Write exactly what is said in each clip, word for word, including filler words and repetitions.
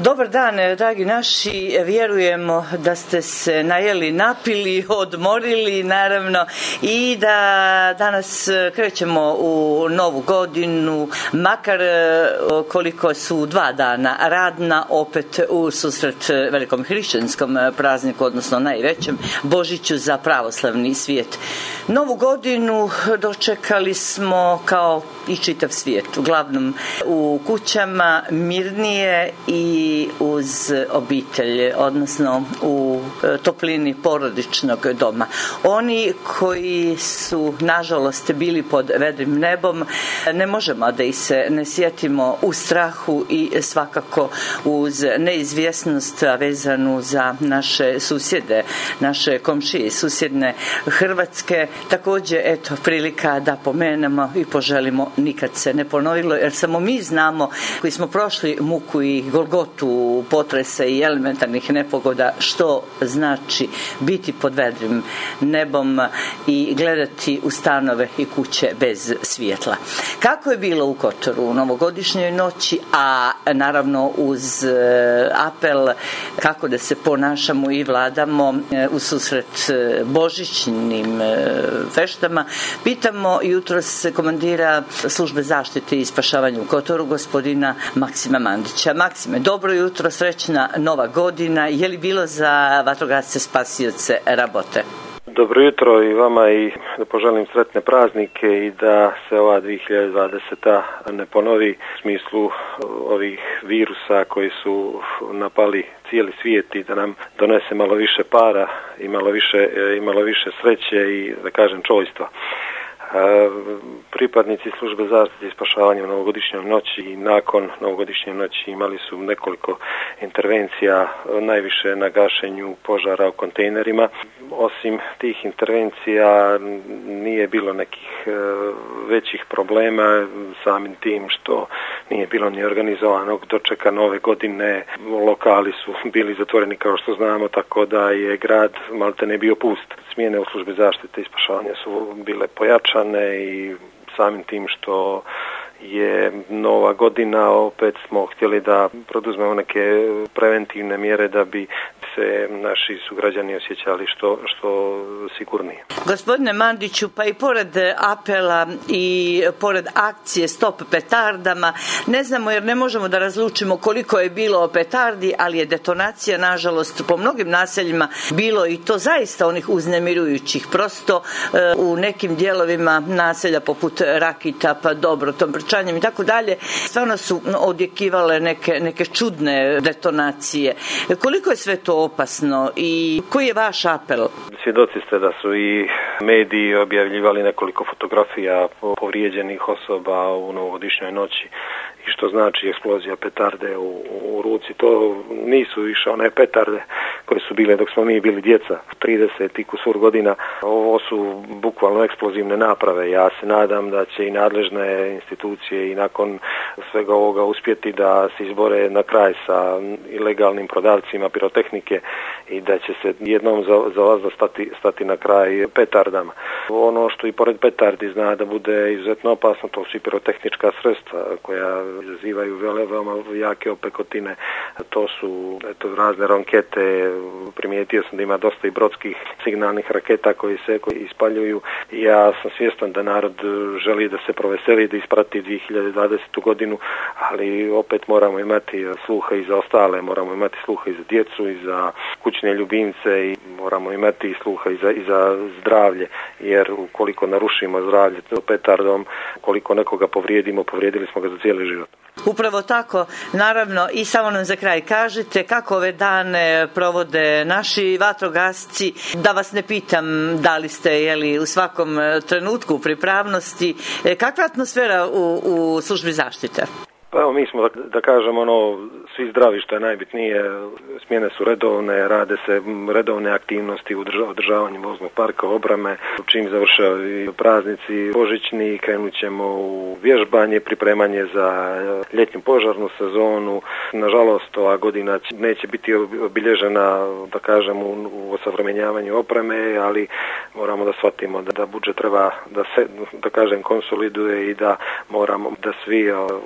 Dobar dan, dragi naši. Vjerujemo da ste se najeli, napili, odmorili naravno i da danas krećemo u novu godinu, makar koliko su dva dana radna, opet u susret velikom hrišćanskom prazniku, odnosno najvećem Božiću za pravoslavni svijet. Novu godinu dočekali smo kao i čitav svijet, uglavnom u kućama, mirnije i uz obitelj, odnosno u toplini porodičnog doma. Oni koji su nažalost bili pod vedrim nebom, ne možemo da ih se ne sjetimo u strahu i svakako uz neizvjesnost vezanu za naše susjede, naše komšije, susjedne Hrvatske. Također, eto, prilika da pomenemo i poželimo nikad se ne ponovilo, jer samo mi znamo koji smo prošli muku i golgotu potresa i elementarnih nepogoda što znači biti pod vedrim nebom i gledati u stanove i kuće bez svjetla. Kako je bilo u Kotoru u novogodišnjoj noći, a naravno uz apel kako da se ponašamo i vladamo u susret božićnim feštama, pitamo jutros komandira službe zaštite i spašavanja u Kotoru, gospodina Maksima Mandića. Maksime, dobro jutro, srećna nova godina. Je li bilo za vatrogasce spasioce rabote? Dobro jutro i vama, i da poželim sretne praznike i da se ova dvije hiljade dvadeseta ne ponovi u smislu ovih virusa koji su napali cijeli svijet i da nam donese malo više para i malo više, i malo više sreće i, da kažem, čojstva. Pripadnici službe zaštite i spašavanja u novogodišnjoj noći i nakon novogodišnje noći imali su nekoliko intervencija, najviše na gašenju požara u kontejnerima. Osim tih intervencija nije bilo nekih većih problema, samim tim što nije bilo ni organizovanog dočeka nove godine. Lokali su bili zatvoreni, kao što znamo, tako da je grad maltene bio pust. Smjene u službi zaštite i spašavanja su bile pojačane i samim tim što je nova godina, opet smo htjeli da produzmemo neke preventivne mjere da bi se naši sugrađani osjećali što, što sigurnije. Gospodine Mandiću, pa i pored apela i pored akcije Stop petardama, ne znamo jer ne možemo da razlučimo koliko je bilo petardi, ali je detonacija nažalost po mnogim naseljima bilo i to zaista onih uznemirujućih. Prosto u nekim dijelovima naselja poput Rakita, pa dobro, tom prčanjem i tako dalje, stvarno su odjekivale neke, neke čudne detonacije. Koliko je sve to opasno i koji je vaš apel? Svjedoci ste da su i mediji objavljivali nekoliko fotografija povrijeđenih osoba u novogodišnjoj noći, i što znači eksplozija petarde u, u ruci. To nisu više one petarde koje su bile dok smo mi bili djeca, trideset i kusur godina. Ovo su bukvalno eksplozivne naprave. Ja se nadam da će i nadležne institucije i nakon svega ovoga uspjeti da se izbore na kraj sa ilegalnim prodavcima pirotehnike i da će se jednom za, za vas da stati, stati na kraj petardama. Ono što i pored petardi zna da bude izuzetno opasno, to su i pirotehnička sredstva koja izazivaju vele, veoma jake opekotine. To su eto, razne ronkete, primijetio sam da ima dosta i brodskih signalnih raketa koji se koji ispaljuju. Ja sam svjestan da narod želi da se proveseli, da isprati dvije hiljade dvadesetu godinu, ali opet moramo imati sluha i za ostale, moramo imati sluha i za djecu i za kućne ljubimce i moramo imati sluha i za, i za zdravlje, jer ukoliko narušimo zdravlje petardom, ukoliko nekoga povrijedimo, povrijedili smo ga za cijeli život. Upravo tako, naravno, i samo nam za kraj kažite kako ove dane provode naši vatrogasci, da vas ne pitam da li ste jeli, u svakom trenutku u pripravnosti, kakva je atmosfera u, u službi zaštite? Pa evo, mi smo, da, da kažemo, ono, svi zdravi, što je najbitnije, smjene su redovne, rade se redovne aktivnosti u održavanju voznog parka, obrame. Čim završaju praznici božićni, krenut ćemo u vježbanje, pripremanje za ljetnu požarnu sezonu. Nažalost, ova godina neće biti obilježena, da kažem, u, u osavremenjavanju opreme, ali moramo da shvatimo da, da budžet treba da se, da kažem, konsoliduje i da moramo da svi učinimo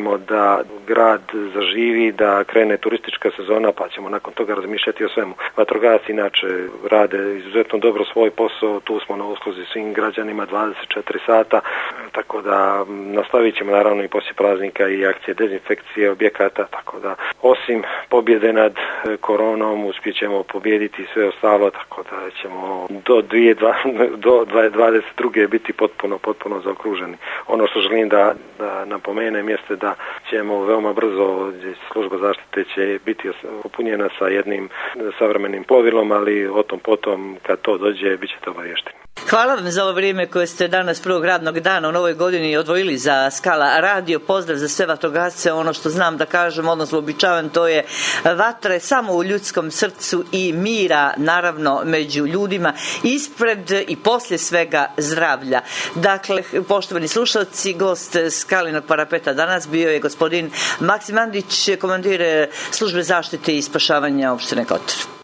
želimo da grad zaživi, da krene turistička sezona, pa ćemo nakon toga razmišljati o svemu. Vatrogasci inače rade izuzetno dobro svoj posao, tu smo na usluzi svim građanima dvadeset četiri sata, tako da nastavit ćemo naravno i poslije praznika i akcije dezinfekcije objekata, tako da osim pobjede nad koronom uspjet ćemo pobijediti sve ostalo, tako da ćemo do, do dvadeset druge biti potpuno, potpuno zaokruženi. Ono što želim da, da napomenem jeste da ćemo veoma brzo, služba zaštite će biti popunjena sa jednim savremenim plovilom, ali o tom potom kad to dođe bit ćete obaviješteni. Hvala vam za ovo vrijeme koje ste danas prvog radnog dana u novoj godini odvojili za Skala radio. Pozdrav za sve vatrogasce. Ono što znam da kažem, odnosno običavam, to je vatre samo u ljudskom srcu i mira, naravno, među ljudima, ispred i poslije svega zdravlja. Dakle, poštovani slušalci, gost Skalinog parapeta danas bio je gospodin Maksim Mandić, komandir službe zaštite i spašavanja opštine Kotor.